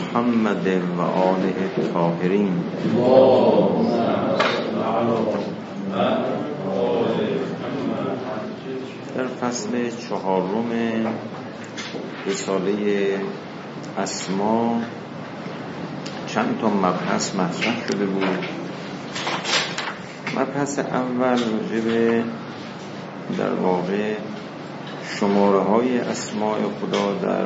محمد و آله الطاهرین. در فصل 4 رساله اسما چند تا مبحث مطرح شده بود. مبحث اول راجع به در واقع شماره های اسماء خدا در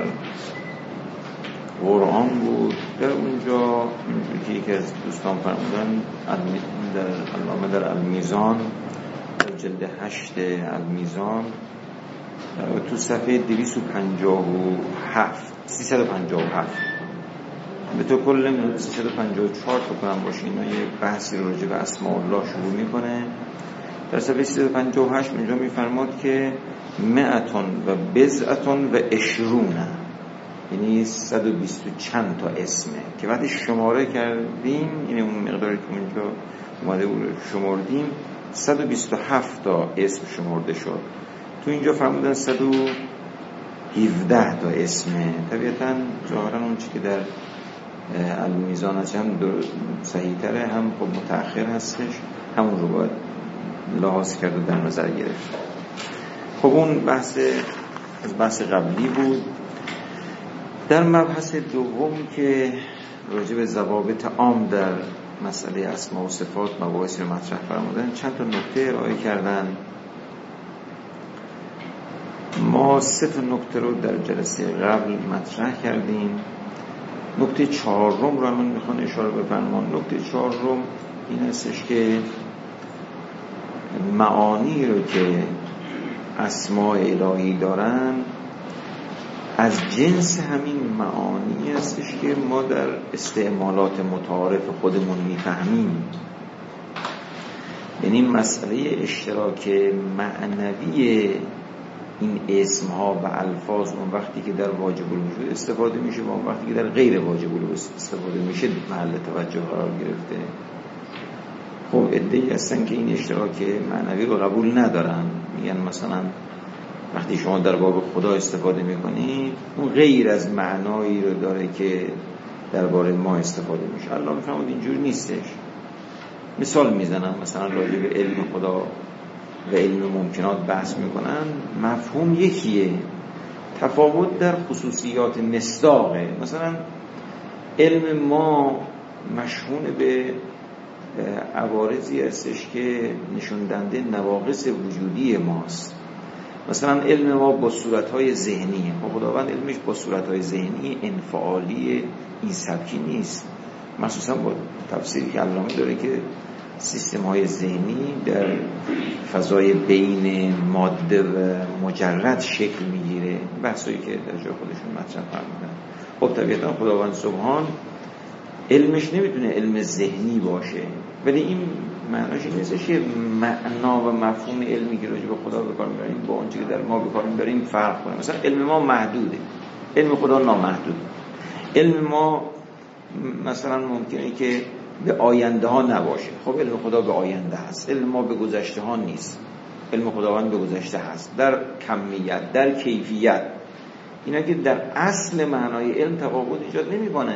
قرآن بود. در اونجا که یکی از دوستان فرمودن علامه در المیزان در جلد 8 المیزان تو صفحه 357 به تو کل 354 کنم باشه، اینا یه بحثی رو راجع به اسماء الله شروع میکنه. در صفحه 358 اینجا میفرماد که مئتون و بضعتون و عشرون، یعنی 120 چند تا اسمه که وقتی شماره کردیم، یعنی اون مقداری که اونجا اومده بود شمردیم 127 تا اسم شمرده شد. تو اینجا فرمودن 117 تا اسمه. طبیعتاً ظاهراً اون چی که در المیزان هست هم صحیح تره، هم خب متأخر هستش، همون رو باید لحاظ کرد و در نظر گرفت. خب اون بحث قبلی بود. در مبحث دوم که راجع به ضوابط عام در مسئله اسماء و صفات مباحثی رو مطرح فرمودن، چند تا نکته ارائه کردن. ما 3 تا نکته رو در جلسه قبل مطرح کردیم. نکته 4 رو من میخوام اشاره بفرمام. نکته 4 این هستش که معانی رو که اسماء الهی دارن از جنس همین معانی هستش که ما در استعمالات متعارف خودمون میفهمیم. یعنی مسئله اشتراک معنوی این اسمها و الفاظ اون وقتی که در واجب الوجود استفاده میشه و اون وقتی که در غیر واجب الوجود استفاده میشه محل توجه قرار گرفته. خب عده‌ای هستن که این اشتراک معنوی رو قبول ندارن، میگن مثلا وقتی شما در باب خدا استفاده میکنید اون غیر از معنایی رو داره که درباره ما استفاده میشه. الله میفهمد اینجور نیستش. مثال میزنم، مثلا راجع به علم خدا و علم ممکنات بحث میکنن، مفهوم یکیه، تفاوت در خصوصیات مصداقه. مثلا علم ما مشهون به عوارضی هستش که نشون دهنده نواقص وجودی ماست. مثلا علم ما با صورتهای ذهنیه، خداوند علمش با صورتهای ذهنی انفعالی این سبکی نیست. مخصوصا با تفسیری که علامه داره که سیستم های ذهنی در فضای بین ماده و مجرد شکل میگیره، بحثایی که در جای خودشون مطرح فرمودن. خب طبیعتا خداوند سبحان علمش نمیتونه علم ذهنی باشه، ولی این معناش این نیستش که معنا و مفهوم علمی که راجع به خدا به کار میبریم با اون چیزی که در ما به کار میبریم فرق کنه. مثلا علم ما محدوده، علم خدا نامحدود. علم ما مثلا ممکنه که به آینده ها نباشه، خب علم خدا به آینده هست. علم ما به گذشته ها نیست، علم خداوند به گذشته هست. در کمیت، در کیفیت، اینا که در اصل معنای علم تفاوت ایجاد نمیکنه.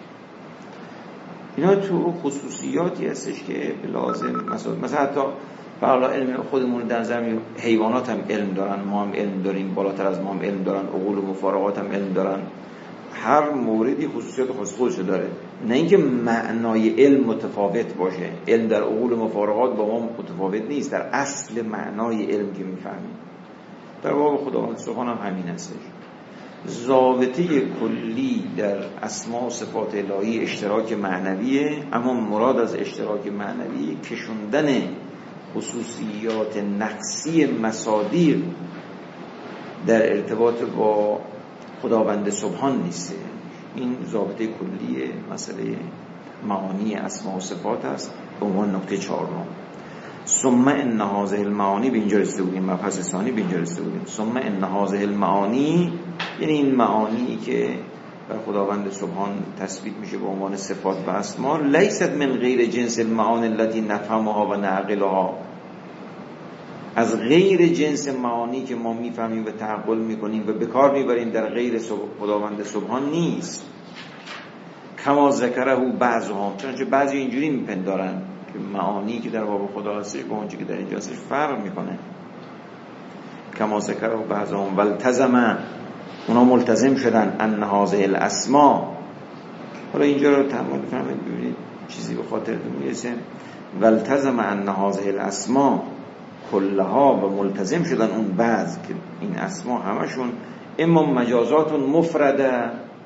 اینا تو خصوصیاتی هستش که لازم، مثلا حتی برای علم خودمون در نظر میگیریم، حیوانات هم علم دارن، ما هم علم داریم، بالاتر از ما هم علم دارن، عقول و مفارقات هم علم دارن. هر موردی خصوصیات خاص خودش داره، نه اینکه معنای علم متفاوت باشه. علم در عقول و مفارقات با ما متفاوت نیست، در اصل معنای علم که میفهمیم. در باب خداوند سبحان هم همین هستش. ضابطه کلی در اسماء و صفات الهی اشتراک معنویه، اما مراد از اشتراک معنوی کشوندن خصوصیات نقصی مصادیق در ارتباط با خداوند سبحان نیست. این ضابطه کلی مسئله معانی اسماء و صفات است به عنوان نکته 4. ثم ان هذه المعانی، به اینجا رسیده بودیم، مبحث ثانی به اینجا رسیده بودیم. ثم ان هذه المعانی، یعنی این معانی که بر خداوند سبحان تثبیت میشه به عنوان صفات و اسما، لیست من غیر جنس المعانی التي نفهمها و نعقلها، از غیر جنس معانی که ما میفهمیم و تعقل میکنیم و به کار میبریم در غیر خداوند سبحان نیست. کما ذکره بعضهم، چنانچه بعضی اینجوری میپندارن که معانی که در باب خدا هستش با اونچه که در اینجا هستش فرق میکنه. کما ذکره بعضهم والتزم، اونا ملتزم شدن ان هذه الاسماء. حالا اینجا رو تأمل بفرمایید ببینید چیزی به خاطرتون میرسه. والتزم ان هذه الاسماء کلها، و ملتزم شدن اون بعض که این اسما همشون اما مجازات مفرده،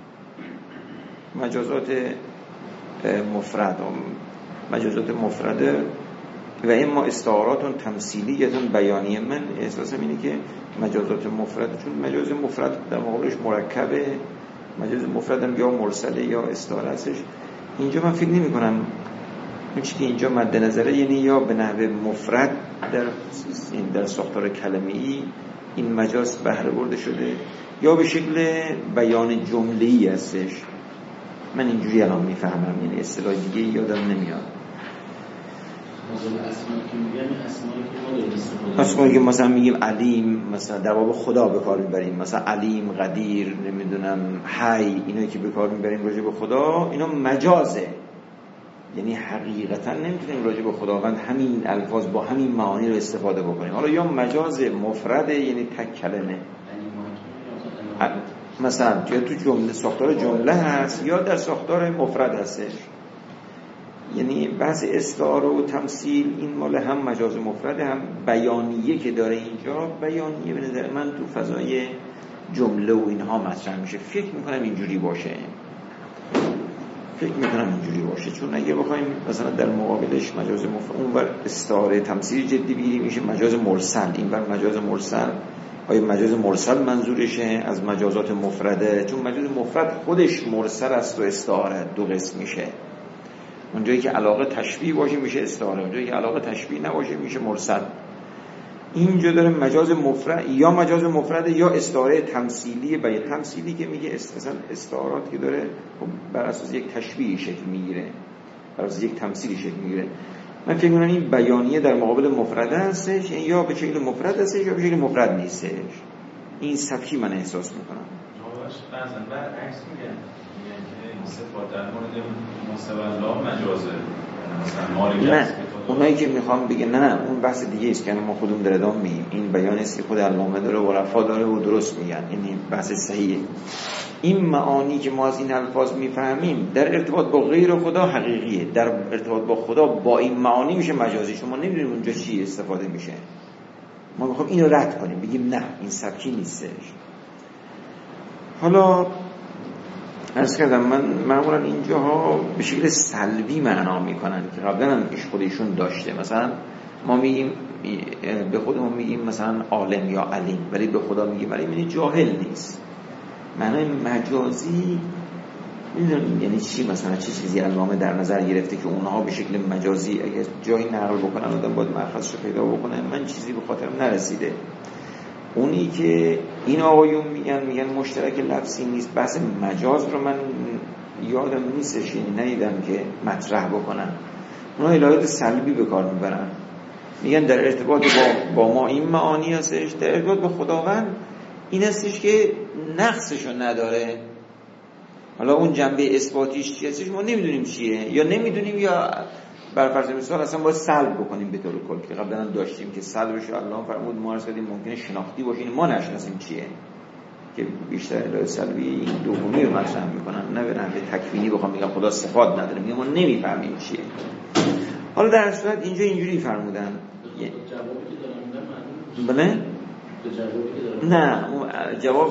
مجازات مفرده و اما استعارات تمثیلیه بیانیه. من احساسم اینه که مجازات مفرده، چون مجاز مفرد در مقابلش مرکبه، مجاز مفردم یا مرسله یا استعاره هستش. اینجا من فکر نمی کنم اون چیزی که اینجا مد نظره، یعنی یا به نحو مفرد در ساختار کلمه‌ای این مجاز بهره برده شده، یا به شکل بیان جمله‌ای هستش. من اینجوری الان میفهمم، یعنی اصطلاح دیگه یادم نمیاد. اسمایی که مثلا میگیم علیم، مثلا در باب خدا به کار میبریم، مثلا علیم، قدیر، نمیدونم حی، اینایی که به کار میبریم راجع به خدا، اینا مجازه. یعنی حقیقتا نمیتونیم راجع به خداوند همین الفاظ با همین معانی رو استفاده بکنیم. حالا یا مجاز مفرده، یعنی تک کلمه، مثلا یا تو جمله ساختار جمله هست یا در ساختار مفرد هستش. یعنی بحث استعاره و تمثیل این مال هم مجاز مفرد هم بیانیه که داره. اینجا بیانیه به نظر من تو فضای جمله و اینها مطرح میشه. فکر میکنم اینجوری باشه، چون اگه بخوایم مثلا در مقابلش مجاز مفرد، اون بر استعاره تمثیل جدی بگیریم میشه مجاز مرسل، این بر مجاز مرسل. آیا مجاز مرسل منظورشه از مجازات مفرده؟ چون مجاز مفرد خودش مرسل است و استعاره دو قسم میشه. اونجایی که علاقه تشبیه باشه میشه استعاره، اونجایی که علاقه تشبیه نباشه میشه مرسل. اینجا داره مجاز مفرد، یا مجاز مفرد یا استعاره تمثیلی. به تمثیلی که میگه اصلا استعارات که داره بر اساس یک تشبیه شکل میگیره، بر اساس یک تمثیلی شکل میگیره. من فکر می‌کنم این بیانیه در مقابل مفرد هستش، یا به شکل مفرد هستش یا به شکل مفرد نیستش. این سبکی من احساس میکنم. بعضا برعکس میگن که این صفات در مورد مستولا مجازه، نه اونایی که میخوام بگن نه اون بحث دیگه است که ما خودمون در ادامه میگیم. این بیان است که خود علامه داره و رفا داره و درست میگن، یعنی بحث صحیحه. این معانی که ما از این الفاظ میفهمیم در ارتباط با غیر خدا حقیقیه، در ارتباط با خدا با این معانی میشه مجازی. شما نمیدونیم اونجا چی استفاده میشه. ما میخوام اینو رد کنیم، بگیم نه این سبکی نیستش. حالا عرض کردم من معمولا اینجاها به شکل سلبی معنا میکنن که قبلا هم خودشون داشته. مثلا ما میگیم به خودمون میگیم مثلا عالم یا علیم، ولی به خدا میگیم علیم، یعنی جاهل نیست. معنای مجازی میدونیم یعنی چی؟ مثلا چه چیزی علامه در نظر گرفته که اونها به شکل مجازی اگه جایی نقل بکنن آدم باید مأخذش رو پیدا بکنه. من چیزی به خاطرم نرسیده. اونی که این آقایون میگن مشترک لفظی نیست، بحث مجاز رو من یادم نیستش، یعنی ندیدم که مطرح بکنن. اونا الهیات سلبی به کار میبرن، میگن در ارتباط با ما این معانی هستش، در ارتباط با خداوند این هستش که نقصشو نداره. حالا اون جنبه اثباتیش چی هستش ما نمیدونیم چیه، یا نمیدونیم یا بر فرض مثال اصلا باید سلب بکنیم به طور کلی که قبلا هم داشتیم که سلبش الله فرمود ما عرض کردیم ممکنه شناختی باشه ما نشناسیم چیه، که بیشتر الهیات سلبی این دومی رو مطرح میکنن، نه به نحو تکوینی بخوام بگم خدا صفات نداره، میگم ما نمیفهمیم چیه. حالا در صورت اینجا اینجوری فرمودن بله؟ نه جواب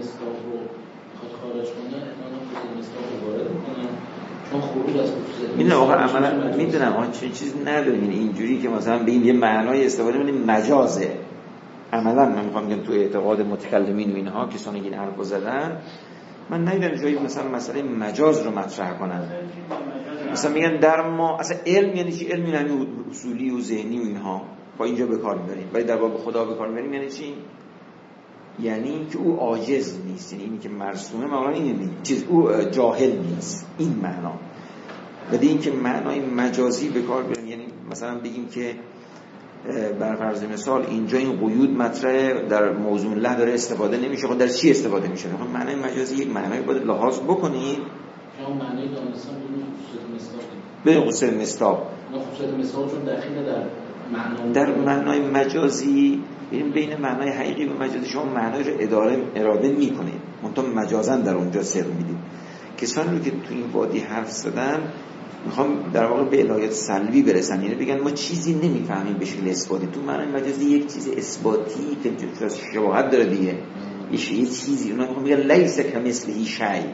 میدونم آقا عملا میدونم آقا چیز نداریم اینجوری که مثلا به این یه معنای استفاده کنیم مجازه. عملا من میخوام بگم تو اعتقاد متکلمین و اینها کسانی که این حرفو زدن من ندیدم جایی مثلا مسئله مجاز رو مطرح کنن. مثلا میگن در ما اصلا علم یعنی چی؟ علم یعنی اصولی و ذهنی و اینها با اینجا به کار میبریم، ولی در باب خدا به کار میبریم یعنی چی؟ یعنی که او عاجز نیست، یعنی اینی که مرسومه معنا اینه چیز او جاهل نیست، این معنا. ولی این که معنای مجازی به کار بریم، یعنی مثلا بگیم که بر فرض مثال اینجا این قیود مطرح در موضوع الله داره استفاده نمیشه، خب در چی استفاده میشه؟ خب معنای مجازی یک معنای باید لحاظ بکنید شما معنی دانستان بدون خصوصیت مصداق به خصوصیت مصداق خصوصیت مصداق چون داخل در معنای مجازی بین معنای حقیقی و مجازی شما معنای رو اراده میکنید، منتها مجازن در اونجا سر میدید. کسانی رو که تو این وادی حرف زدن میخوام در واقع به الهیات سلبی برسن، یعنی بگن ما چیزی نمیفهمیم به شکل اثباتی. تو معنای مجازی یک چیز اثباتی که شباهت داره دیگه، یه چیزی اونا میخوام بگن لیس کمثله شیء. نه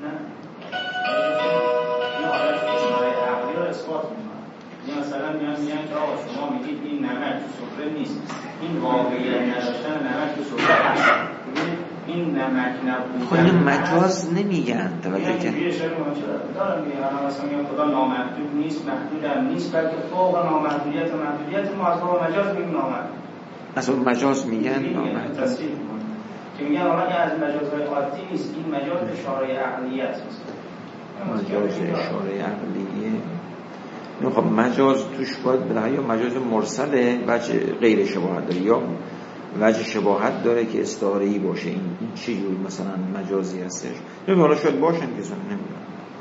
مثلا میگن که آقا شما میگید این نمک تو سفره نیست، این واقعیت نداشتن نمک تو سفره هست. این نمک نبودن خب این مجاز نمیگن توجه کن. دارم میگم مثلا خدا نامحدود نیست، محدود هم نیست، بلکه فوق نامحدودیت و محدودیت ما از با مجاز میگیم نامحدود. اصلا مجاز میگن نامحدود. تصریح میکنن که میگن حالا از مجازهای عادی نیست، این مجاز اشاره عقلیت است. مجاز اشاره عقلیه. خب مجاز توش باید بله یا مجاز مرسله وجه غیر شباهت داره یا وجه شباهت داره که استعاره‌ای باشه. این چه جوری مثلا مجازی هستش؟ حالا شاید باشن که زن نمیدونم.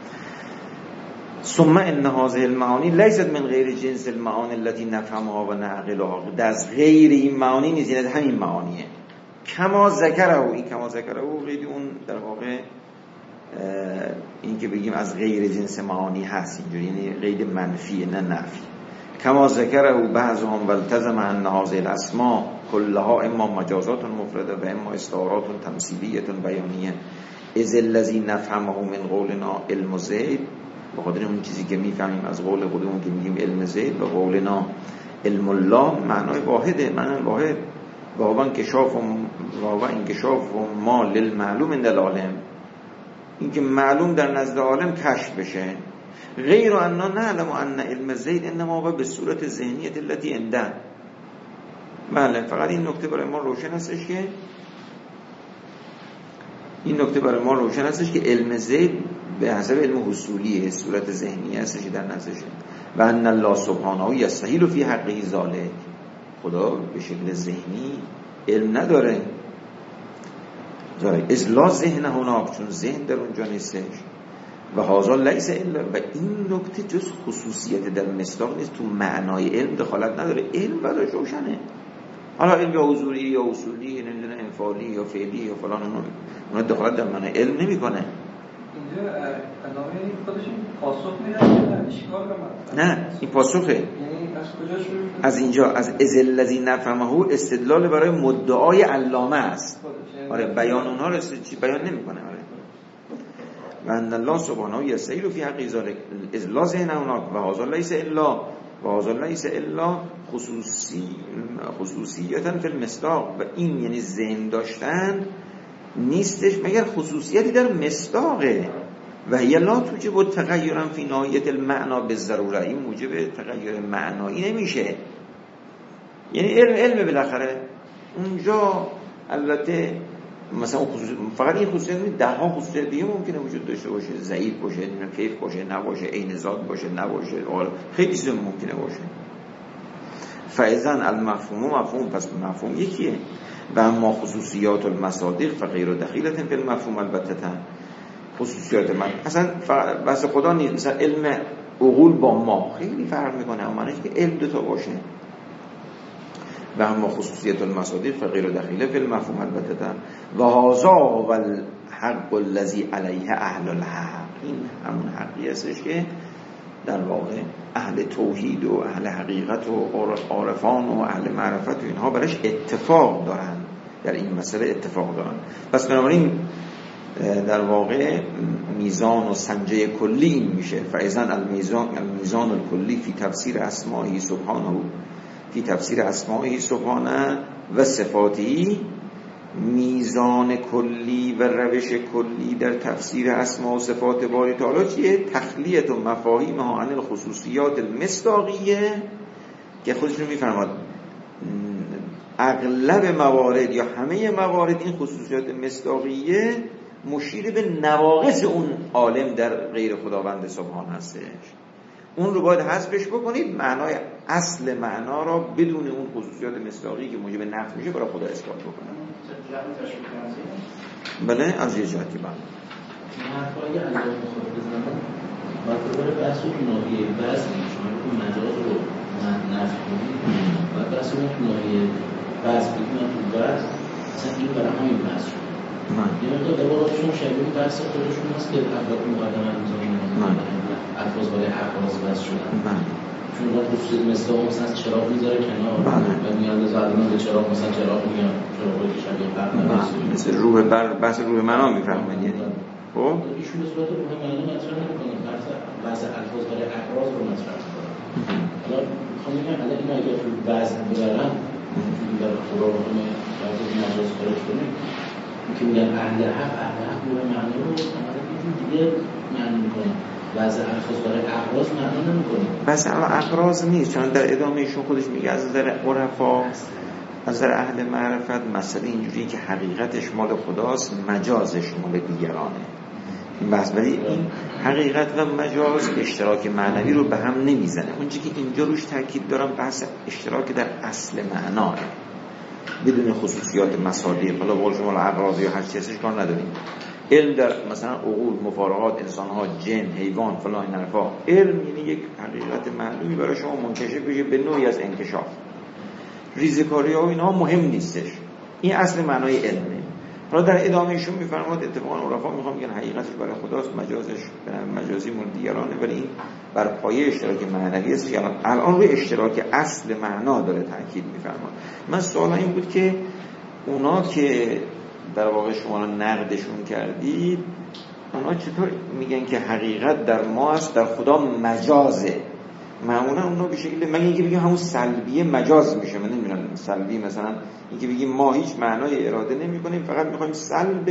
ثم ان هذه المعانی لیست من غیر جنس المعانی التي نفهمها و نعقلها. از غیر این معانی نیست، یعنی همین معانیه. کما ذکره، این کما ذکره غیر اون در واقع این که بگیم از غیر جنس معانی هست اینجوری، یعنی غیر منفی نه نفی. کما ذکره بعضهم والتزم ان هذه الاسماء كلها اما مجازات مفرده و اما استعارات تمثیلیه بیانیه اذ الذی نفهمه من قولنا علم زید، به خاطر اون چیزی که میفهمیم از قول خودمون که میگیم علم زید و قولنا علم الله معنای واحده، معنای واحد. و انکشاف ما للمعلوم عند العالم، این که معلوم در نزد عالم کشف بشه. غیر اننا نعلم ان علم زید انما هو به صورت ذهنیت التي عنده. بله فقط این نکته برای ما روشن هستش که علم زید به حسب علم حصولیه، صورت ذهنی هستش در نزدشه. و ان الله سبحانه یستحیل فی حقه ذلک، خدا به شکل ذهنی علم نداره. از لا ذهن هناک، چون ذهن در اونجا نیستش. و هذا لیس الا، و این نکته جز خصوصیت در مصداق نیست، تو معنای علم دخالت نداره. علم براش روشنه، حالا علم یا حضوری یا اصولی نمیدونه انفعالی یا فعلی یا فلان، اون دخالت در معنای علم نمیکنه. اینجا علامه خودش پاسخ میده که اشکال رو نه این پاسخه، یعنی از کجا شروع شد؟ از اینجا از الذی نفهمه استدلال برای مدعای علامه است. آره بیان اونها رو چی بیان نمیکنه. آره و ان الله سبحانه یستحیل فی حق ذلک اذ لا ذهن هناک و هذا لیس الا خصوصیتا فی المصداق. و این یعنی ذهن داشتن نیستش مگر خصوصیتی در مصداقه. و هی لا توجب تغیرا فی ناحیه المعنا بالضروره، این موجب تغییر معنایی نمیشه. یعنی علم بالاخره اونجا البته مثلا فقط این خصوصیت نیست، ده ها خصوصیت دیگه ممکنه وجود داشته باشه، ضعیف باشه، کیف باشه، نباشه، عین ذات باشه، نباشه، خیلی چیزا ممکنه باشه. فاذن المفهوم مفهوم، پس مفهوم یکیه. و اما خصوصیات المصادیق فغیر دخیلة فی المفهوم البته. خصوصیات من اصلا بس خدا نیست. مثلا علم عقول با ما خیلی فرق میکنه، اما معنیش که علم دو تا باشه. و اما خصوصیت المصادیق فغیر دخیله فی المفهوم البته. و هذا و الحق الذی علیه اهل الحق، این همون حقی هستش که در واقع اهل توحید و اهل حقیقت و عارفان و اهل معرفت و اینها برش اتفاق دارن، در این مسئله اتفاق دارن. پس بنابراین در واقع میزان و سنجه کلی این میشه. فاذن المیزان الکلی فی تفسیر اسمائه سبحانه، فی تفسیر اسمائه سبحانه و صفاتی، میزان کلی و روش کلی در تفسیر اسماء و صفات باری تعالی چیه؟ تخلیت و مفاهیم ها عن الخصوصیات المصداقیه، که خودشون میفرماد اغلب موارد یا همه موارد این خصوصیات مصداقیه مشیر به نواقص اون عالم در غیر خداوند سبحان هستش. اون رو باید حذفش بکنید، معنای اصل معنا را بدون اون خصوصیات مصداقی که موجب نفی میشه برای خدا اثبات بکنید. بله از یه جهتی بله. باید بحث رو ناحیه بحث شما که مجاز رو نفی کنید باید بحث رو ناحیه بحث بگیم تو بحث اصلا این برای همین بحث شد یه مقدار عباراتشون شبیه بحث خودشون هست که افراد مقدمه میذاریم الفاظ برای اعراض بحث شدن چون اون خصوصیت مصداق مثلا چراغ میذاره کنار و میاد زادمان به چراغ مثلا چراغ میگن چراغی که شبیه برق مثل روح بر بحث روح معنا میفرمایید خب ایشون به صورت روح معنا مطرح نمی‌کنه بحث الفاظ برای اعراض رو مطرح می‌کنه حالا میخوام بگم حالا این اگه تو وزن ببرن در خدا رو همه بعضی مجاز خارج کنیم که میگن اهل حق روح معنا رو عملا دیگه معنی می‌کنه وضع الفاظ برای اعراض معنا نمی‌کنه بس اما اعراض نیست چون در ادامه ایشون خودش میگه از نظر عرفا از نظر اهل معرفت مسئله اینجوریه که حقیقتش مال خداست مجازش مال دیگرانه این بحث ولی این حقیقت و مجاز اشتراک معنوی رو به هم نمیزنه اونجا که اینجا روش تاکید دارم بحث اشتراک در اصل معناه بدون خصوصیات مصادیق حالا بقول شما اعراض یا هر چیزش کار نداریم علم در مثلا عقول مفارقات انسان‌ها جن حیوان فلان این حرفا علم یعنی یک حقیقت معلومی برای شما منکشف بشه به نوعی از انکشاف ریزکاری‌ها و اینها مهم نیستش این اصل معنای علمه حالا در ادامه ایشون میفرماد اتفاقا عرفا میخوام میگن حقیقتش برای خداست مجازش مجازی مال دیگرانه ولی این بر پایه اشتراک معنوی است که الان روی اشتراک اصل معنا داره تاکید میفرماد من سوال این بود که اونا که در واقع شما نقدشون کردید اونا چطور میگن که حقیقت در ما است در خدا مجازه معمولا اونا به شکل من اینکه بگیم همون سلبیه مجاز میشه من نمیدونم سلبی مثلا اینکه بگیم ما هیچ معنای اراده نمی‌کنیم فقط می‌خوایم سلب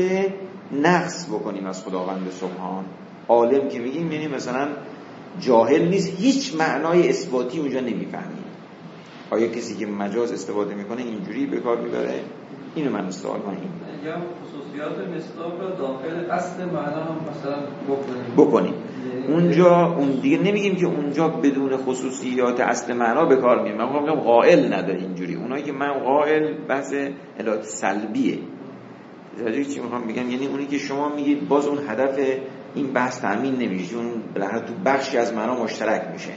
نقص بکنیم از خداوند سبحان عالم که میگیم یعنی مثلا جاهل نیست هیچ معنای اثباتی اونجا نمیفهمیم آیا کسی که مجاز استفاده میکنه اینجوری به کار میبره اینو من سوال من این یا خصوصیات مصداق رو داخل اصل معنا هم مثلا بکنیم اونجا اون دیگه نمیگیم که اونجا بدون خصوصیات اصل معنا به کار میبریم من میگم قائل نداره اینجوری اونایی که من قائل بحث الهات سلبیه درجه چی میخوام بگم یعنی اونی که شما میگید باز اون هدف این بحث تامین نمیشه اون بالاخره تو بخشی از معنا مشترک میشه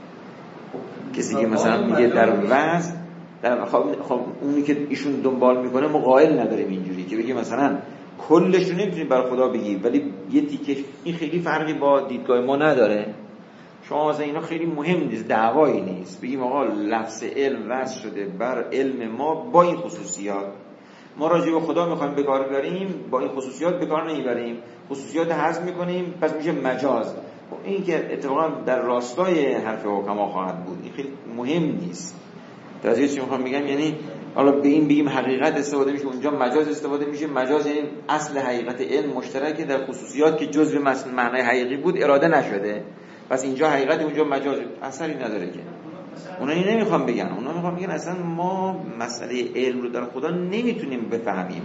کسی که مثلا میگه در وضع در خب اونی که ایشون دنبال میکنه ما قائل نداریم اینجوری که بگی مثلا کلش رو نمیتونید برای خدا بگی ولی یه تیکش این خیلی فرقی با دیدگاه ما نداره شما مثلا اینا خیلی مهم نیست دعوایی نیست بگیم آقا لفظ علم وضع شده بر علم ما با این خصوصیات ما راجع به خدا میخوایم به کار ببریم با این خصوصیات به کار نمیبریم خصوصیات حذف میکنیم پس میشه مجاز این که اتفاقا در راستای حرف حکما خواهد بود این خیلی مهم نیست درجه چی میخوام بگم یعنی حالا به این بگیم حقیقت استفاده میشه اونجا مجاز استفاده میشه مجاز یعنی اصل حقیقت علم مشترکه در خصوصیات که جزء معنای حقیقی بود اراده نشده پس اینجا حقیقت اونجا مجاز اثری نداره که اونا این نمیخوام بگن اونا میخوام بگن اصلا ما مسئله علم رو در خدا نمیتونیم بفهمیم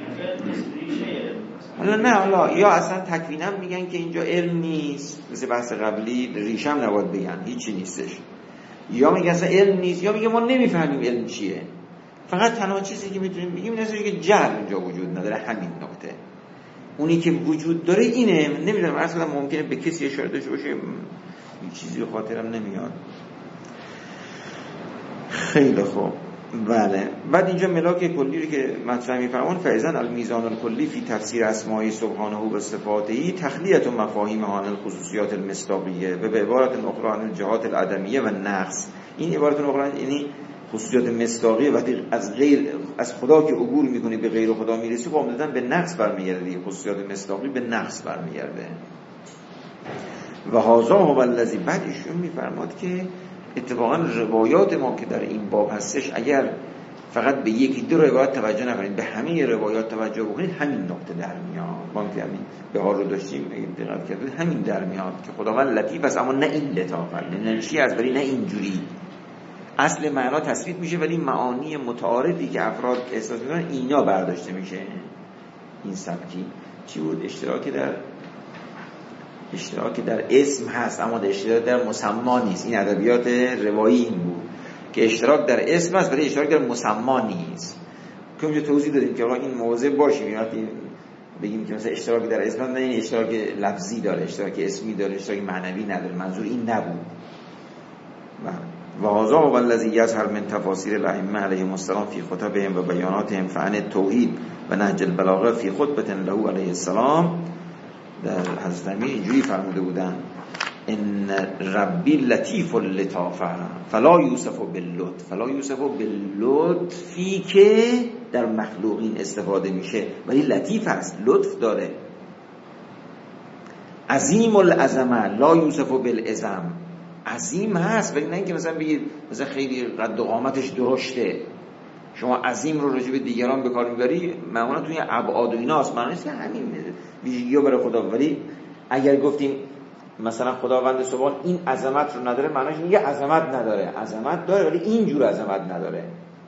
حالا یا اصلا تکوینا میگن که اینجا علم نیست مثل بحث قبلی ریشم نباید بگن هیچی نیستش یا میگن اصلا علم نیست یا میگن ما نمیفهمیم علم چیه فقط تنها چیزی که میتونیم بگیم اینه که جهل اونجا وجود نداره همین نکته اونی که وجود داره اینه نمیدونم اصلا ممکنه به کسی اشاره داشته باشه این چیزی خاطرم نمیاد خیلی خوب بله بعد اینجا ملاک کلی رو که مطرح می‌فرمان فایزن المیزان الکلی فی تفسیر اسماء سبحانه و صفاته تخلیه مفاهیم عن الخصوصیات المصداقیه و به عبارت اخرى عن الجهات العدمیه و نقص این عبارت اخرى یعنی خصوصیات مصداقیه وقتی از خدا که عبور می‌کنی به غیر خدا میرسی خب عمدتاً به نقص برمیگرده خصوصیات مصداقی به نقص برمیگرده و هذا هو الذی بعد ایشون می‌فرماد که اتفاقا روایات ما که در این باب هستش اگر فقط به یکی دو روایت توجه نکنید به همه روایات توجه بکنید همین نکته در میاد ما که همین بهار رو داشتیم اگه دقت کردید همین در میاد که خداوند لطیف است اما نه این لطافت نه چی از ولی نه اینجوری اصل معنا تثبیت میشه ولی معانی متعارفی که افراد احساس میکنن اینا برداشته میشه این سبکی چی بود اشتراک در اسم هست اما اشتراک در مسما نیست این ادبیات روایی این بود که اشتراک در اسم هست ولی اشتراک در مسما نیست که اونجا توضیح دادیم که این موضوع باشیم وقتی بگیم که مثلا اشتراک در اسم نه، این اشتراک لفظی داره، اشتراک اسمی داره، اشتراک معنوی نداره. منظور این نبود. و هذا هو الذی یظهر من تفاسیر الائمه علیهم السلام فی خطبهم و بیاناتهم فعن التوحید و نهج البلاغه فی خطبه له علیه السلام. در حضرت امیر اینجوری فرموده بودن: ان ربی لطیف اللطافه فلا یوصف باللطف. فلا یوصف باللطفی که در مخلوقین استفاده میشه، ولی لطیف هست، لطف داره. عظیم العظمه لا یوصف بالعظم. عظیم هست ولی نه اینکه مثلا بگید مثلا خیلی قد و قامتش درشته. شما عظیم رو راجع به دیگران به کار میبری، معمولا توی ابعاد و ایناست، معنی نیست که همین ویژگی‌ها برای خدا. ولی اگر گفتیم مثلا خداوند سبحان این عظمت رو نداره، معنیش میگه عظمت نداره. عظمت داره ولی اینجور عظمت نداره.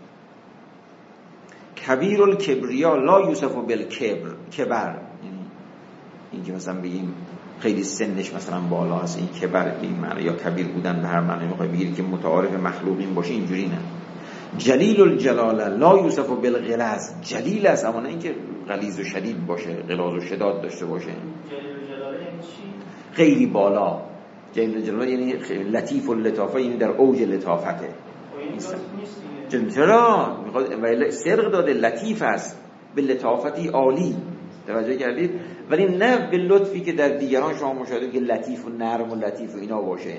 کبیر الکبریا لا یوصف بالکبر. کبر یعنی این که مثلا بگیم خیلی سنش مثلا بالا هست، این کبر به این معنی، یا کبیر بودن به هر معنی میخوای بگیری که متعارف مخلوقین باشه، اینجوری نه. جلیل الجلال لا یوصف بالغلظ. جلیل است اما نه اینکه غلیظ و شدید باشه، غلاظ و شداد داشته باشه. جلیل الجلال یعنی چی؟ خیلی بالا. جلیل الجلال یعنی لطیف اللطافه، یعنی در اوج لطافته. چرا؟ میخواد سرق داده، لطیف است به لطافتی عالی. توجه کردید؟ ولی نه به لطفی که در دیگران شما مشاهده که لطیف و نرم و لطیف و اینا باشه.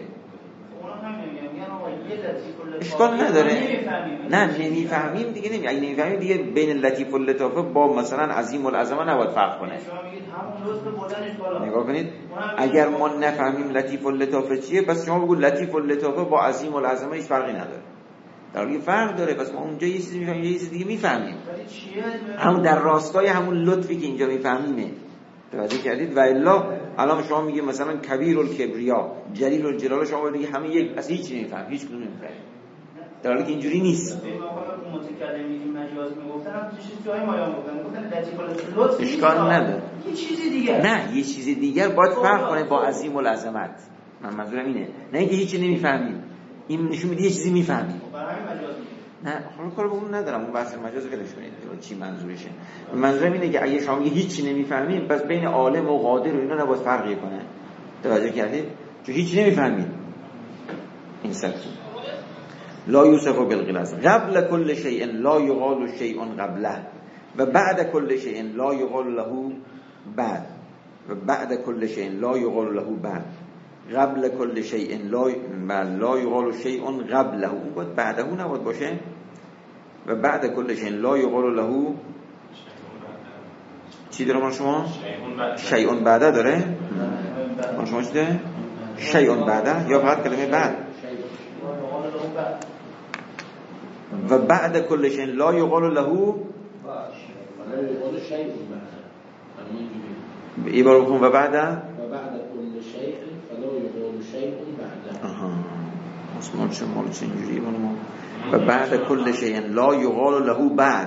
اشکال نداره. نه نمیفهمیم دیگه، اگه نمیفهمیم دیگه بین لطیف و لطافه با مثلا عظیم العظمه نباید فرق کنه. نگاه کنید، اگر ما نفهمیم لطیف و لطافه چیه، پس شما بگو لطیف و لطافه با عظیم العظمه هیچ فرقی نداره. در واقع فرق داره، پس ما اونجا یه چیزی میفهمیم، یه چیز دیگه میفهمیم. همون در راستای همون لطفی که اینجا میفهمیمه. توجه کردید؟ و الا الان شما میگه مثلا کبیر الکبریا، جلیل الجلال، شما میگه همه یک، اصلا هیچ نمیفهم، هیچ کدوم نمیفهم. در حالی که اینجوری نیست. متکلمین مجاز میگفتن، هم چیزی جای مایان گفتن لطیف لطف اشکال نداره. یه چیزی دیگه. نه یه چیزی دیگر باید فرق کنه با عظیم العظمت. من منظورم اینه، نه اینکه هیچی نمیفهمیم. این نشون میده یه چیزی میفهمیم. نه حالا کار به اون ندارم، اون بحث مجاز ولش کنید چی منظورشه. منظورم اینه که اگه شما هیچی نمیفهمید، پس بین عالم و قادر و اینا نباید فرقی کنه. توجه کردید؟ چون هیچی نمیفهمید. این سلسله لا یوصف بالغلظ. قبل کل شیء لا یقال شیء قبله و بعد کل شیء لا یقال له بعد و بعد کل شیء لا یقال له بعد. قبل کل شیء لا یقال شیء قبله، اون باید بعده نباید باشه. و بعد کل شیء لا یقال له چی داره من شما؟ شیء بعده داره؟ من شما چی داره؟ شیء بعده یا فقط کلمه بعد؟ و بعد کل شیء لا یقال له ای بار بخون و بعد کل شیء فلا یقال شیء بعده. اسمان چه مال چه اینجوری ما. و بعد کل شیء لا یقال له بعد.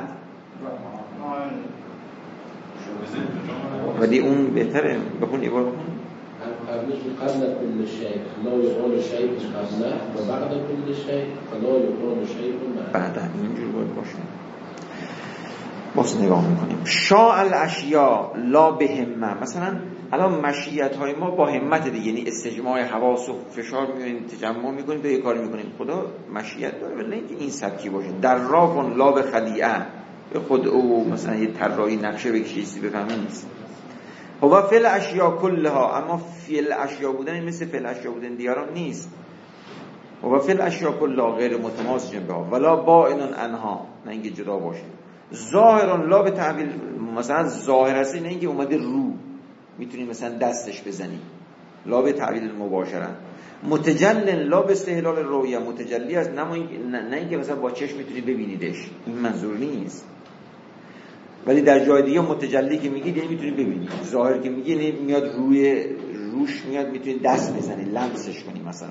ولی اون بهتره بخون یه بار بخون. قبل كل شيء لا يقال شيء قبله و بعد كل شيء فلا يقال شيء بعده. اینجور باید باشه. باز نگاه میکنیم. شاء الاشیاء لا بهمه. مثلا الان مشیت های ما با همت دیگه، یعنی استجماع حواس و فشار میکنیم، تجمع میکنیم، به یه کاری میکنیم. خدا مشیت داره ولی اینکه این سبکی باشه. در راکن لا به خدیعه، به خود او مثلا یه طراحی نقشه بکشی چیزی بفهمی نیست. هو فی الاشیاء کلها، اما فی الاشیاء بودن مثل فی الاشیاء بودن دیاران نیست. هو فی الاشیاء کلها غیر متماسک بها ولا باین عنها، نه اینکه جدا باشه. ظاهران لا به تعبیر، مثلا ظاهر است نه اینکه اومده رو میتونی مثلا دستش بزنی، لا به تعبیر مباشره. متجلل لا به استهلال رؤیه، متجلی است نه اینکه مثلا با چشم میتونی ببینیدش، این منظور نیست. ولی در جای دیگه متجلی که میگی یعنی میتونی ببینی، ظاهر که میگی یعنی میاد روش میاد میتونی دست بزنی، لمسش کنی مثلا.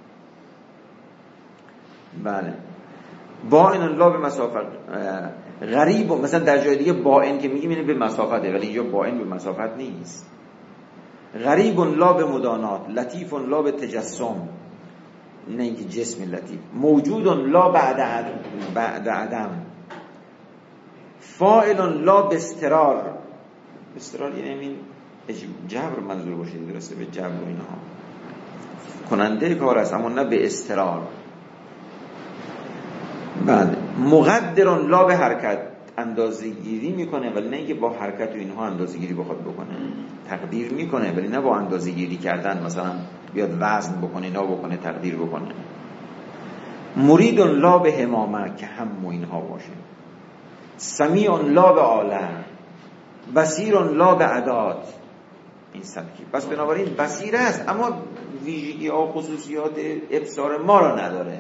بله. باین لا به مسافت. غریب مثلا در جای دیگه باین که میگیم یعنی به مسافته، ولی اینجا باین به مسافت نیست. غریب لا به مدانات، لطیف لا به تجسم، نه اینکه جسم لطیف. موجود لا بعد عدم. فاعل لا به استقرار، استرال یعنی این جبر منظور باشه، درسته، به جبر و اینها کننده کار است، اما نه به استرال. بله. مقدران لا به حرکت، اندازه گیری میکنه ولی نه اینکه با حرکت و اینها اندازه گیری بخواد بکنه. تقدیر میکنه ولی نه با اندازه گیری کردن، مثلا بیاد وزن بکنه اینا بکنه، تقدیر بکنه. مریدون لا به همامه که هم و اینها باشه. سمیعون لا به عالم، بصیرون لا به عداد. این سبکی بس بنابراین بصیر است اما ویژگی ها و خصوصیات ابصار ما را نداره.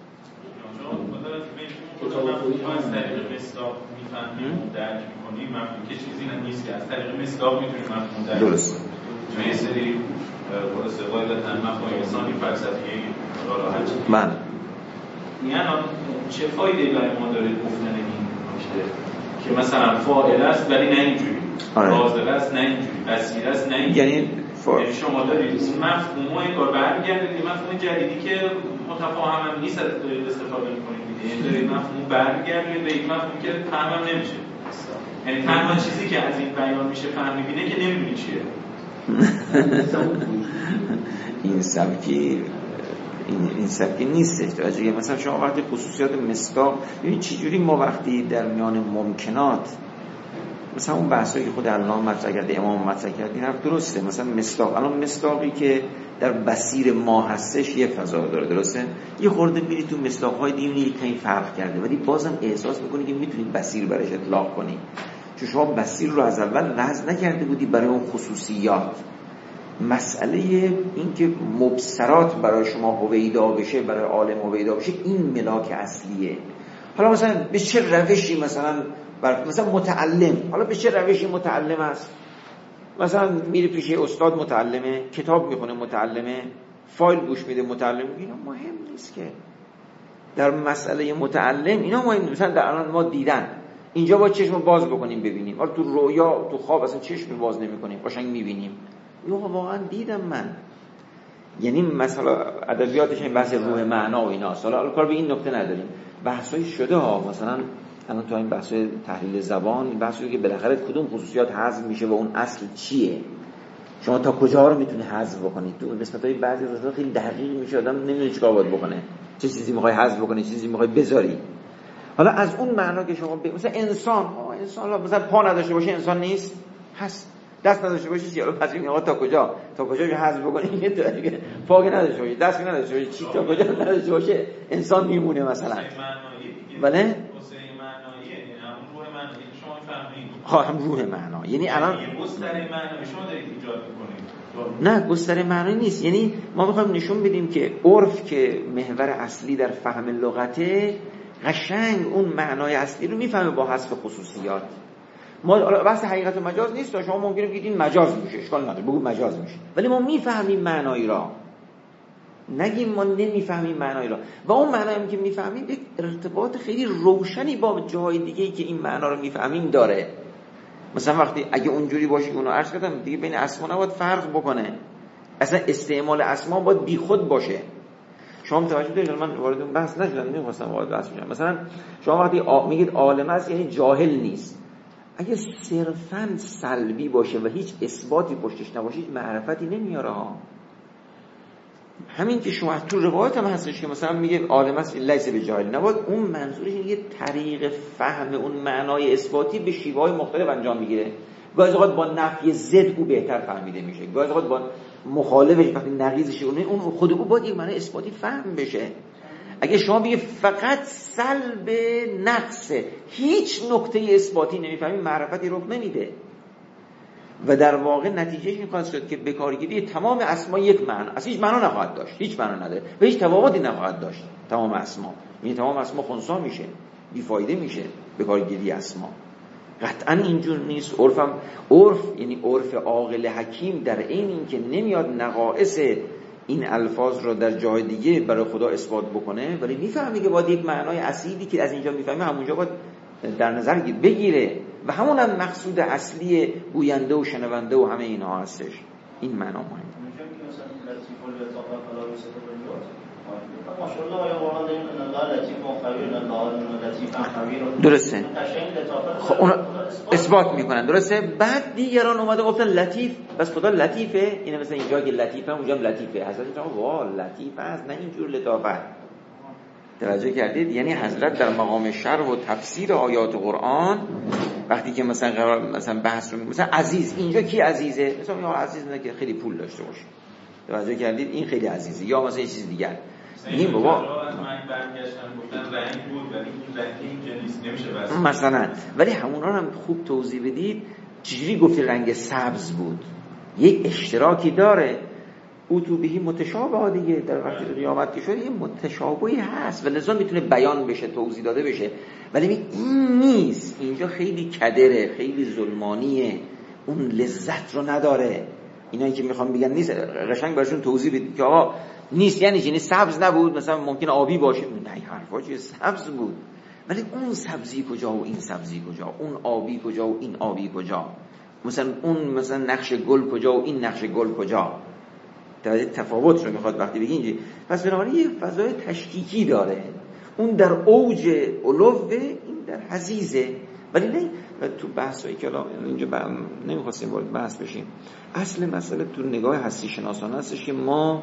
کتاب ما از طریق مصداق میفهمیم و درک میکنیم، مفهوم که چیزی نیست که از طریق مصداق میتونیم مفهوم درک کنیم. درست. یه سری استقلال مفهوم انسانی فلسفی راحت. من یعنی چه فایده برای ما داره گفتن این نکته که مثلا فاعل است ولی نه اینجوری، رازق است نه اینجوری، بصیر است نه اینجوری. یعنی شما دارید اون مفهوم انگار برمیگردید مفهوم جدیدی که متفاهم هم نیست دارید استفاده می‌کنید. یعنی دارید مفهوم برمیگردید به یک مفهوم که فهمم نمیشه. یعنی تنها چیزی که از این بیان میشه فهمید اینه که نمیدونی چیه. این سبکی نیستش. توجه مثلا شما وقتی خصوصیات مصداق ببین چه جوری ما وقتی در میان ممکنات مثلا اون بحثایی که خود علامه مطرح کرده، امام مطرح کرده، این حرف درسته. مثلا مصداق، الان مصداقی که در بصیر ما هستش یه فضا داره، درسته؟ یه خورده میری تو مصداق‌های دیگه می‌بینی کمی فرق کرده ولی بازم احساس می‌کنی که می‌تونی بصیر برایش اطلاق کنی، چون شما بصیر رو از اول وضع نکرده بودی برای اون خصوصیات. مسئله این که مبصرات برای شما هویدا بشه، برای عالم هویدا بشه، این ملاک اصلیه. حالا مثلا به چه روشی مثلا متعلم، حالا به چه روشی متعلم است؟ مثلا میره پیش استاد متعلمه، کتاب میخونه متعلمه، فایل گوش میده متعلم، اینا مهم نیست که در مسئله متعلم اینا مهم. مثلا در الان ما دیدن اینجا با چشم باز بکنیم ببینیم، حالا تو رویا تو خواب اصلا چشم باز نمی‌کنیم، قشنگ می‌بینیم. یا واقعا دیدم من. یعنی مثلا ادبیاتش این بحث روح معنا و ایناست. حالا کار به این نکته نداریم، بحثای شده ها، مثلا الان تو این بحث تحلیل زبان، این بحثی که بالاخره کدوم خصوصیات حذف میشه و اون اصل چیه، شما تا کجا رو میتونی حذف بکنید. تو قسمت‌های بعضی روزا خیلی دقیق میشه، آدم نمیدونه چیکار باید بکنه، چه چیزی میخوای حذف بکنی، چه چیزی میخوای بذاری. حالا از اون معنا که شما مثلا انسان مثلا پا نداشته باشه انسان نیست، هست. دست نداشته باشه چی؟ حالا پس این آقا تا کجا حذف بکنی؟ یه دیگه پا نداشته باشه، دست نداشته باشه، چی تا کجا نداشته باشه انسان میمونه مثلا. بله؟ هم روح معنا، یعنی الان گستره معنا شما دارید ایجاد می‌کنید. نه گستره معنی نیست، یعنی ما می‌خوایم نشون بدیم که عرف که محور اصلی در فهم لغته، قشنگ اون معنای اصلی رو میفهمه با حذف خصوصیات. ما بحث حقیقت و مجاز نیست، شما ممکنه بگید این مجاز میشه، اشکال نداره بگو مجاز میشه، ولی ما میفهمیم معنایی را، نگیم ما نمیفهمیم معنایی را. و اون معنایی که میفهمیم یک ارتباط خیلی روشنی با جای دیگه‌ای که این معنا رو میفهمیم داره. مثلا وقتی اگه اونجوری باشه اونو عرض کردم دیگه بین اسما نباید فرق بکنه، اصلا استعمال اسما باید بیخود باشه. شما متوجه دارید؟ من وارد اون بحث نشدم، نمی‌خواستم وارد بحث بشم. مثلا شما وقتی میگید عالم است یعنی جاهل نیست، اگه صرفاً سلبی باشه و هیچ اثباتی پشتش نباشه هیچ معرفتی نمیاره ها. همین که شما تو روایت هم هستش که مثلا میگه عالم است لیس به جاهل، نباید اون منظورش یه طریق فهم اون معنای اثباتی به شیوه‌های مختلف انجام میگیره. گاهی اوقات با نفی ضد او بهتر فهمیده میشه، گاهی اوقات با مخالفش وقتی نقیضش اون خود او باید یک معنای اثباتی فهم بشه. اگه شما بگید فقط سلب نقص، هیچ نکته اثباتی نمیفهمید، معرفتی رخ نمیده و در واقع نتیجهش این خواهد شد که بکارگیری تمام اسما یک معنی، اصلا هیچ معنا نخواهد داشت، هیچ معنا نداره و هیچ تفاوتی نخواهد داشت. تمام اسما یعنی تمام اسما خنثی میشه، بیفایده میشه بکارگیری اسما. قطعا اینجور نیست. عرف یعنی عرف عاقل حکیم در این که نمیاد نقائص این الفاظ رو در جای دیگه برای خدا اثبات بکنه، ولی میفهمی که باید یک معنای اصیلی که از اینجا میفهمه همونجا باید در نظر بگیره و همون هم مقصود اصلی گوینده و شنونده و همه اینها هستش. این معنا مهمه. درسته. خب اثبات میکنن، درسته؟ بعد دیگران اومده گفتن لطیف، بس خدا لطیفه، اینه مثلا اینجا که لطیفه اونجا هم لطیفه. حضرت فرمود وا لطیف است، نه اینجور لطافت. توجه کردید؟ یعنی حضرت در مقام شرح و تفسیر آیات قرآن وقتی که مثلا قرار مثلا بحث رو مثلا عزیز، اینجا کی عزیزه؟ مثلا یا عزیز نه که خیلی پول داشته باشه. توجه کردید؟ این خیلی عزیزه، یا مثلا یه چیز دیگر. این بابا من برگشتم گفتن رنگ بود ولی این رنگ اینجا نیست، نمیشه واسه مثلا. ولی همونا رو هم خوب توضیح بدید. چجوری گفتی رنگ سبز بود؟ یک اشتراکی داره. اتوبیهی متشابه ها دیگه، در وقتی قیامت که شده یه متشابهی هست و لذا میتونه بیان بشه، توضیح داده بشه. ولی این نیست، اینجا خیلی کدره، خیلی ظلمانیه، اون لذت رو نداره. اینایی که میخوام بگن نیست، قشنگ براشون توضیح بدید که آقا نیست یعنی چی؟ سبز نبود، مثلا ممکن آبی باشه، نه این حرفا چیه، سبز بود. ولی اون سبزی کجا و این سبزی کجا، اون آبی کجا و این آبی کجا، مثلا اون مثلا نقش گل کجا و این نقش گل کجا. تفاوت رو میخواد وقتی بگی اینجا. پس بنابراین یه فضای تشکیکی داره، اون در اوج علوه، این در حضیضه. ولی نه تو بحثایی که اینجا نمیخواستیم وارد بحث بشیم. اصل مسئله تو نگاه هستی شناسانه هستش که ما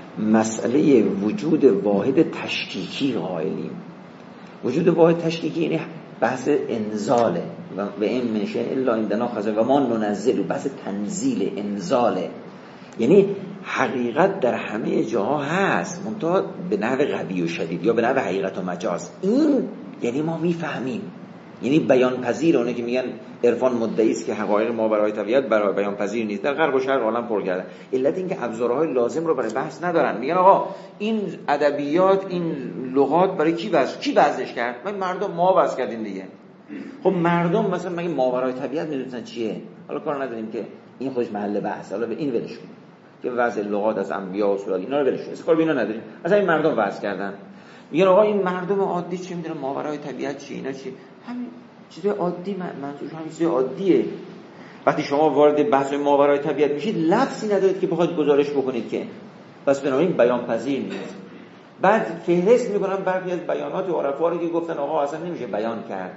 مسئله وجود واحد تشکیکی قائلیم. وجود واحد تشکیکی یعنی بحث انزاله و این میشه الا عندنا خزائن و ما ننزل، بحث تنزیل انزاله. یعنی حقیقت در همه جاها هست، منتها به نحو قوی و شدید یا به نحو حقیقت و مجاز. این یعنی ما میفهمیم، یعنی بیان پذیر. اونه که میگن عرفان مدعی است که حقایق ماورای طبیعت برای بیان پذیر نیست، در غرب و شرق عالم پر کرده. علت این که ابزارهای لازم رو برای بحث ندارن. میگن آقا این ادبیات، این لغات برای کی وضعش کرد؟ مردم، ما وضع کردیم دیگه. خب مردم مثلا مگه ماورای طبیعت میدونن چیه؟ حالا کار نداریم که این خودش محل بحث، حالا به این ولش کن که وضع لغات از انبیاء و سوال اینا رو ولش کن، کار به اینا نداریم. مثلا این مردم وضع کردن، میگن آقا این مردم عادی چی میدونن ماورای طبیعت چی، اینا چی؟ همین چیز عادی، منظورش همین چیز عادیه. وقتی شما وارد بحث ماورای طبیعت میشید لفظی ندارید که بخواید گزارش بکنید که، پس بنابراین بیان پذیر نیست. بعد فهرست میکنن برخی از بیانات عرفا رو که گفتن آقا اصلا نمیشه بیان کرد.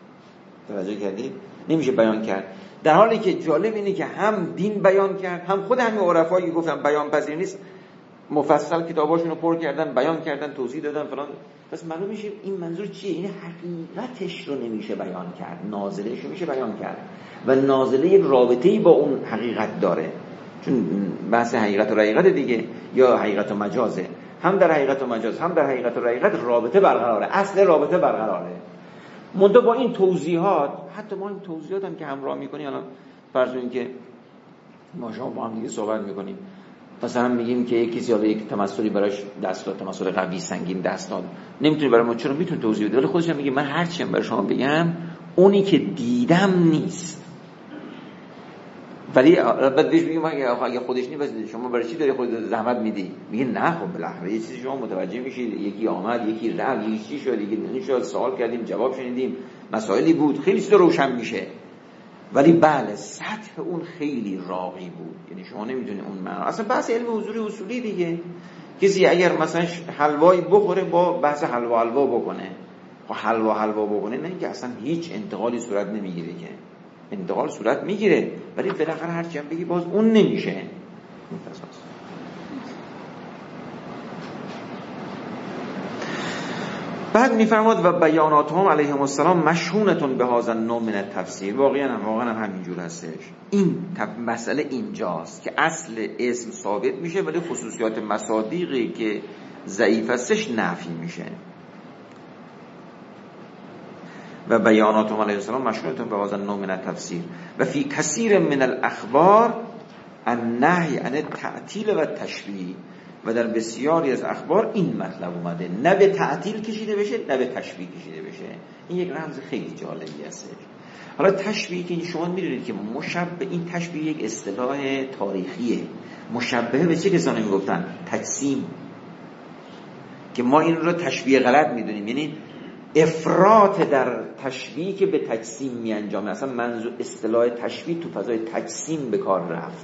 توجه کردید؟ نمیشه بیان کرد. در حالی که جالب اینه که هم دین بیان کرد، هم خود همین عرفایی که گفتن بیان پذیر نیست مفصل کتاباشونو پر کردن، بیان کردن، توضیح دادن فلان. پس معلوم میشه این منظور چیه؟ این حقیقتش رو نمیشه بیان کرد، نازلهش رو میشه بیان کرد و نازله یک رابطه‌ای با اون حقیقت داره. چون بحث حقیقت و رقیقت دیگه، یا حقیقت و مجازه، هم در حقیقت و مجاز هم در حقیقت و رقیقت رابطه برقراره، اصل رابطه برقراره. منتها با این توضیحات، حتی ما این توضیحات هم که همراه میکنیم، الان فرض کنیم که ما شما با هم دیگه صحبت میکنیم، مثلا میگیم که یک کسی یک تمثلی براش دست داد، تمثل قوی سنگین دست داد، نمیتونه برای ما، چرا میتونه توضیح بده؟ ولی خودش هم میگه من هر چیم برای شما بگم اونی که دیدم نیست. ولی بعد بهش میگم اگه خودش نیست شما برای چی داری خودت زحمت میدی؟ میگه نه خب بالاخره یه چیزی شما متوجه میشید، یکی آمد یکی رفت، یکی چی شد، یکی نشد، سوال کردیم جواب شنیدیم، مسائلی بود، خیلی چیزا روشن میشه. ولی بله سطح اون خیلی راقی بود، یعنی شما نمیدونی اون معنا. اصلا بحث علم حضوری اصولی دیگه، کسی اگر مثلا حلوایی بخوره با بحث حلوا بکنه، خب حلوا بکنه، نه اینکه اصلا هیچ انتقالی صورت نمیگیره، که انتقال صورت میگیره ولی بالاخره هر چی هم بگی باز اون نمیشه. بعد میفرماد و بیاناتهم علیهم السلام مشهونتون به هذا النوع من التفسیر. واقعا هم همینجور هستش. این مسئله اینجاست که اصل اسم ثابت میشه ولی خصوصیات مصادیقی که ضعیف هستش نفی میشه. و بیاناتهم علیهم السلام مشهونتون به هذا النوع من التفسیر و فی کثیر من الاخبار النهی عن التعطیل و التشبیه. و در بسیاری از اخبار این مطلب اومده، نه به تعطیل کشیده بشه نه به تشبیه کشیده بشه. این یک رمز خیلی جالبی هست. حالا تشبیه که شما میدونید که مشبه، این تشبیه یک اصطلاح تاریخیه. مشبه به چه کسانی میگفتن؟ تجسیم. که ما این رو تشبیه غلط میدونیم، یعنی افراط در تشبیه که به تجسیم میانجامه. اصلا منظور اصطلاح تشبیه تو فضای تجسیم به کار رفت.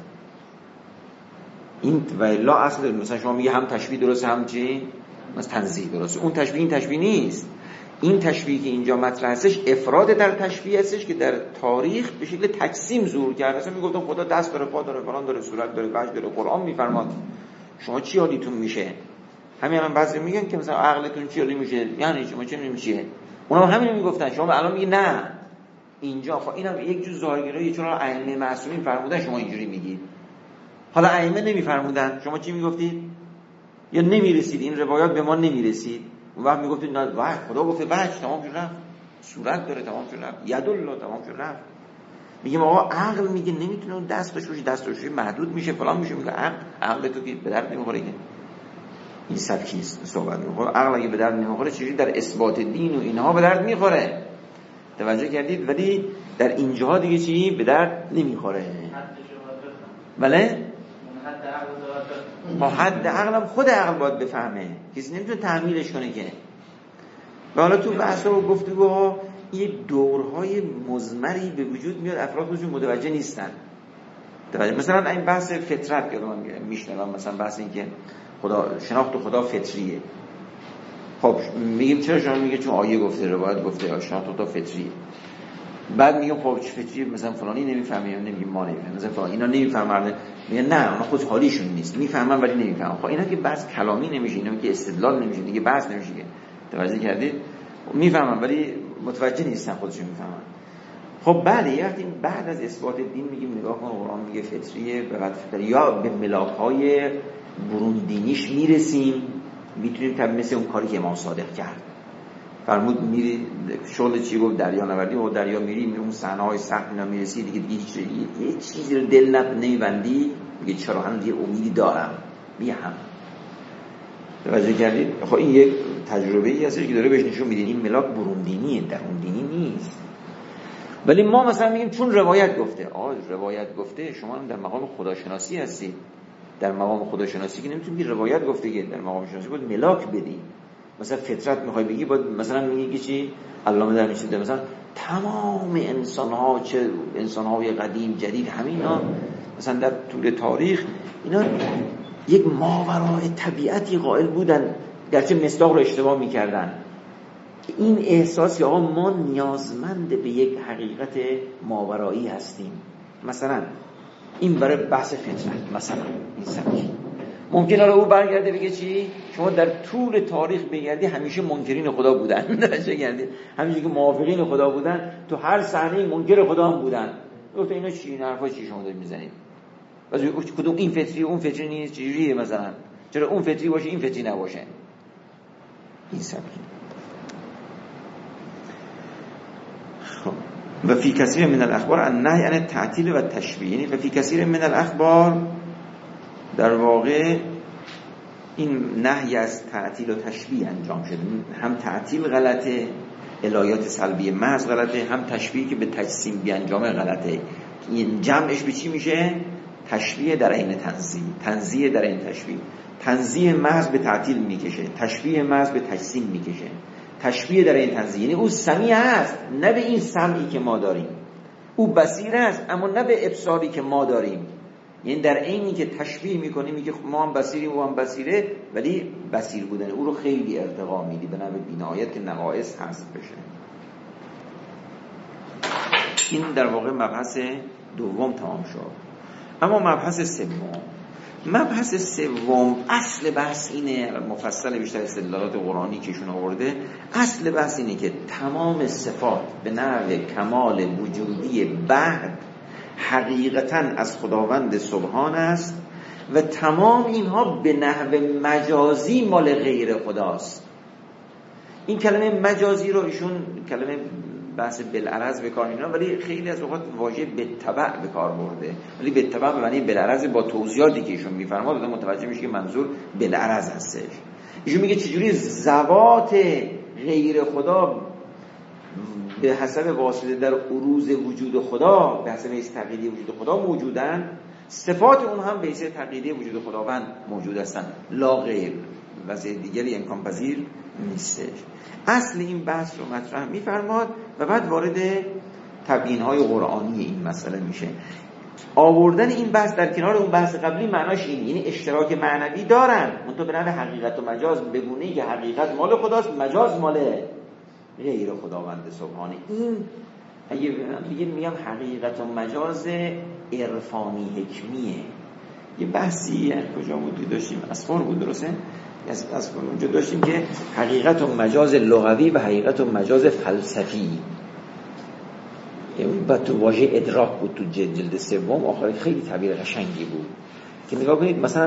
این و الا اصل مثلا شما میگه هم تشبیه درسته هم چی؟ مثلا تنزیه درسته، اون تشبیه این تشبیه نیست. این تشبیهی که اینجا مطرح هستش افراد در تشبیه هستش که در تاریخ به شکل تجسیم ظهور کرده. مثلا میگفتن خدا دست داره، پا داره، فلان داره، صورت داره، وجه داره. قرآن میفرماد شما چی حالیتون میشه؟ همین الان بعضی میگن که مثلا عقلتون چی حالی میشه، یعنی شما چی نمیشه. اونا همین میگفتن، شما الان میگی نه اینجا خب اینم یک جور ظاهرگرایی، چون ائمه معصومین فرمودن شما اینجوری میگید. حالا ائمه نمیفرمودن، شما چی میگفتید؟ یا نمیرسید، این روایات به ما نمیرسید. اون وقت میگفتید نه وای خدا گفته وجه تمام شد رفت، صورت داره تمام شد رفت، ید الله تمام شد رفت. میگیم آقا عقل میگه نمیتونه اون دست داشته باشه، دست داشته محدود میشه فلان میشه. میگه عقل تو که به درد نمیخوره. این سبکی صحبت میکنه. عقل اگه به درد نمیخوره چجوری در اثبات دین و اینها به درد میخوره؟ توجه کردید؟ ولی در اینجاها دیگه چی به درد نمیخوره. بله؟ با حد عقلم خود عقل باید بفهمه، کسی نمیتونه تعمیلش کنه که. و حالا تو بحثا و گفتگوها یه دورهای مزمری به وجود میاد، افراد خودشون متوجه نیستن. مثلا این بحث فطرت یادم میشنوم، مثلا بحث این که خدا شناخت خدا فطریه. خب میگیم چرا شما میگه چون آیه گفته، روایت گفته یا شناخت خدا فطریه. بعد میگم خب چه فطریه، مثلا فلانی نمیفهمه، نمیگیم ما نمیفهمیم، مثلا فلان اینا نمیفهمن. میگن نه اونا خود حالیشون نیست، میفهمن ولی نمیفهمن. خب اینا که بحث کلامی نمیشه، اینا که استدلال نمیشه، دیگه بحث نمیشه. توجه کردید؟ میفهمن ولی متوجه نیستن، خودشون میفهمن. خب بله، وقتی بعد از اثبات دین میگیم نگاه کن قرآن میگه فطریه، بعد یا به ملاک‌های برون دینیش میرسیم، میتونیم تا مثل اون کاری که امام صادق کرد فرمود میری شغل چی گفت دریا نوردی و دریا میری اون صحنه‌های سخت اینا میرسی دیگه یه چیزی رو دل نمیبندی، میگه چرا هنوز یه امیدی دارم میگم. توجه کردید؟ خب این یک تجربه‌ای هست که داره بهش نشون میده این ملاک برون دینیه، درون دینی نیست. ولی ما مثلا میگیم چون روایت گفته. روایت گفته، شما هم در مقام خداشناسی هستید. در مقام خداشناسی که نمیتونی روایت گفته، که در مقام شناسی باید ملاک بدی. مثلا فطرت میخوای بگی، باید مثلا میگی چی؟ علامه در نشده مثلا تمام انسان‌ها، چه انسان‌های قدیم جدید، همینا مثلا در طول تاریخ اینا یک ماورای طبیعتی قائل بودن، گرچه مصداق رو اشتباه میکردن. این احساس که آقا ما نیازمند به یک حقیقت ماورایی هستیم. مثلا این برای بحث فطرت، مثلا این سبکی ممکنه رو او برگرده بگه چی؟ شما در طول تاریخ بگردی همیشه منکرین خدا بودن. چه کردی؟ همیشه که موافقین خدا بودن، تو هر صحنه منکر خدا هم بودن. گفته اینا چی؟ این حرفا چی شما دارید میزنید؟ واسه کدوم این فطری اون فطری نیست؟ چجوریه مثلا؟ چرا اون فطری باشه این فطری نباشه؟ این سبکی. و فی کثیر من الاخبار النهی عن التعطیل و التشبیه، یعنی و فی کثیر من الاخبار در واقع این نهی از تعطیل و تشبیه انجام شده. هم تعطیل غلطه، الهیات سلبی محض غلطه، هم تشبیه که به تجسیم بیانجامه غلطه. این جمعش به چی میشه؟ تشبیه در عین تنزیه، تنزیه در عین تشبیه. تنزیه محض به تعطیل میکشه، تشبیه محض به تجسیم میکشه. تشبیه در این تنزیه، یعنی او سمیع است نه به این سمعی که ما داریم، او بصیر است اما نه به ابصاری که ما داریم. یعنی در عینی که تشبیه میکنیم میگه ما هم بصیریم او هم بصیره، ولی بصیر بودن او رو خیلی ارتقا میدی به نوع بینایت که نقایص حذف بشه. این در واقع مبحث دوم تمام شد. اما مبحث سوم اصل بحث اینه، مفصل بیشتر استدلالات قرآنی که ایشون آورده، اصل بحث اینه که تمام صفات به نحو کمال وجودی بعد حقیقتاً از خداوند سبحان است و تمام اینها به نحو مجازی مال غیر خداست. این کلمه مجازی رو ایشون کلمه بحث بالعرض به کار میبرن، ولی خیلی از اوقات واژه بالتبع به کار برده، ولی بالتبع به معنی بالعرض با توضیحاتی که ایشون میفرماد آدم متوجه میشه که منظور بالعرض هستش. ایشون میگه چجوری ذوات غیر خدا به حسب واسطه در عروض وجود خدا، به حسب حیث تقییدی وجود خدا موجودن، صفات اون هم به حیث تقییدی وجود خداوند موجود هستن، لا غیر، وضع دیگری امکان پذیر نیستش. اصل این بحث رو مطرح میفرماد و بعد وارد تبیین‌های قرآنی این مسئله میشه. آوردن این بحث در کنار اون بحث قبلی معناش اینه، یعنی اشتراک معنوی دارن، منتها به نحو حقیقت و مجاز، به گونه‌ای که حقیقت مال خداست، مجاز مال غیر خداوند سبحانه. این اگه میگم حقیقت و مجاز عرفانی حکمیه. یه بحثی کجا بود داشتیم، اسفار بود درسته؟ از اونجا داشتیم که حقیقت و مجاز لغوی و حقیقت و مجاز فلسفی. این بعد تو واژه ادراک بود تو جلد سوم آخر، خیلی تعبیر قشنگی بود که نگاه کنید مثلا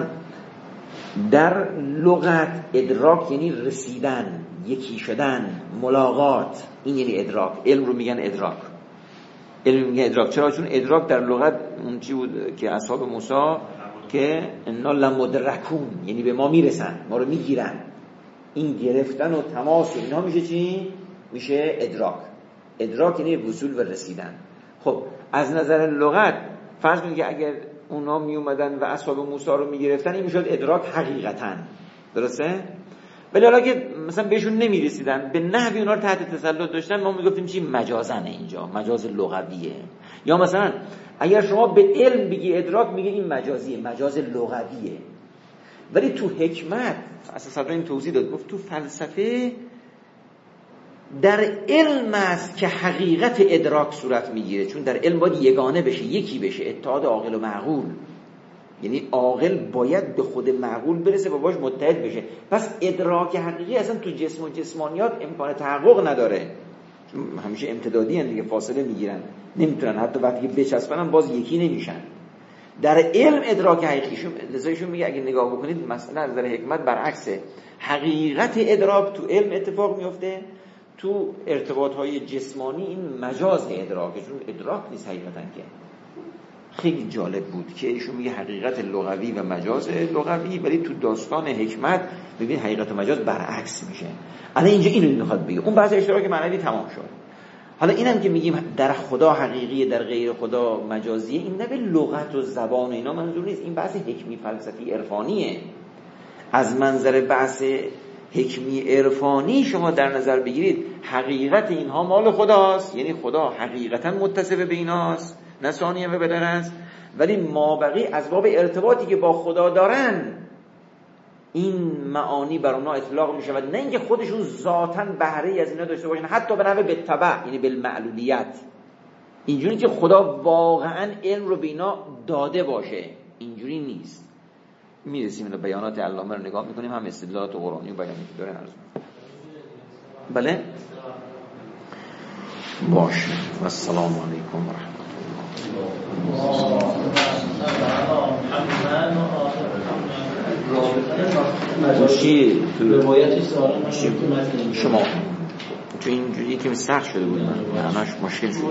در لغت ادراک یعنی رسیدن، یکی شدن، ملاقات، این یعنی ادراک. علم رو میگن ادراک، علم میگن ادراک. چرا؟ چون ادراک در لغت اون چی بود که اصحاب موسی که انا لمدرکون، یعنی به ما میرسن، ما رو میگیرن. این گرفتن و تماس و اینها میشه چی؟ میشه ادراک. ادراک یعنی وصول و رسیدن. خب از نظر لغت فرض کنید که اگر اونا می اومدن و اصحاب موسی رو میگرفتن، این میشد ادراک حقیقتا، درسته؟ ولی حالا که مثلا بهشون نمیرسیدن، به نحوی اونا رو تحت تسلط داشتن، ما میگفتیم چی؟ مجازنه. اینجا مجاز لغویه. یا مثلا اگر شما به علم بگی ادراک، میگه این مجازیه، مجاز لغویه. ولی تو حکمت اساسا این توضیح داد، گفت تو فلسفه در علم است که حقیقت ادراک صورت میگیره، چون در علم باید یگانه بشه، یکی بشه، اتحاد عاقل و معقول. یعنی عاقل باید به خود معقول برسه و باش متحد بشه. پس ادراک حقیقی اصلا تو جسم و جسمانیات امکان تحقق نداره، چون همیشه امتدادی هستند دیگه، فاصله میگیرن، نمیتونن حتی وقتی که بچسبن باز یکی نمیشن. در علم ادراک حقیقیشون لذایشون میگه اگه نگاه بکنید مثلا از نظر حکمت برعکسه، حقیقت ادراک تو علم اتفاق میفته، تو ارتباطهای جسمانی این مجاز ادراکه، چون ادراک نیست حقیقتا. که خیلی جالب بود که ایشون میگه حقیقت لغوی و مجاز لغوی، ولی تو داستان حکمت ببین حقیقت و مجاز برعکس میشه. الان اینجا اینو میخواد بگه، اون بحث اشتراک معنوی تمام شد. حالا اینم که میگیم در خدا حقیقیه، در غیر خدا مجازیه، این نه به لغت و زبان و اینا منظور نیست، این بحث حکمی فلسفی عرفانیه. از منظر بحث حکمی عرفانی شما در نظر بگیرید حقیقت اینها مال خداست، یعنی خدا حقیقتا متصف به ایناست، نه ثانیه و بدن است، ولی مابقی از باب ارتباطی که با خدا دارن این معانی بر اونها اطلاق می شود، نه اینکه خودشون ذاتاً بهره از اینا داشته باشن، حتی به نحو بالتبع، یعنی بالمعلولیت. اینجوری که خدا واقعاً علم رو به اینا داده باشه، اینجوری نیست. میرسیم به بیانات علامه رو نگاه میکنیم، هم استدلالات قرآنی و بیانی که داره عرض میکنه. بله باشه. و السلام علیکم و رحمت الله. چی تو روایتی شما تو اینجوری که سخت شده بود، من همش مشکل شد.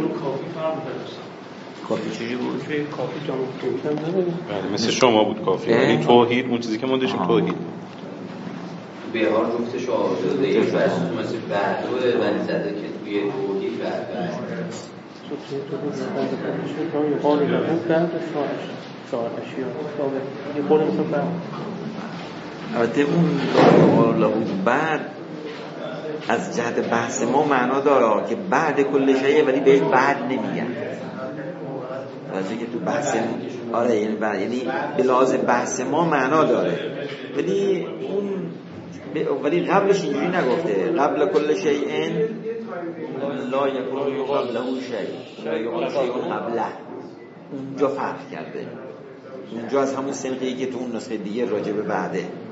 کافی چیزی بود؟ کافی جامعه توحید نبود. بله مثل شما بود کافی. یعنی توحید اون چیزی که ما داشتیم توحید. به هر جفتش آورده یک بحث مثل بعد ولی زده که توی توحید بعد البته اون بعد از جهت بحث ما معنا داره که بعد کل شیء، ولی بهش بعد نمیگن. راجعی که تو بحث آره یعنی بعد، یعنی به لحاظ بحث ما معنا داره، ولی اون ولی قبلش اینجوری نگفته قبل کل شیء لا یکون قبله شیء لا یکون شیء قبله. اونجا فرق کرده، اونجا از همون سنقی که تو اون نسخه دیگه راجع به بعده.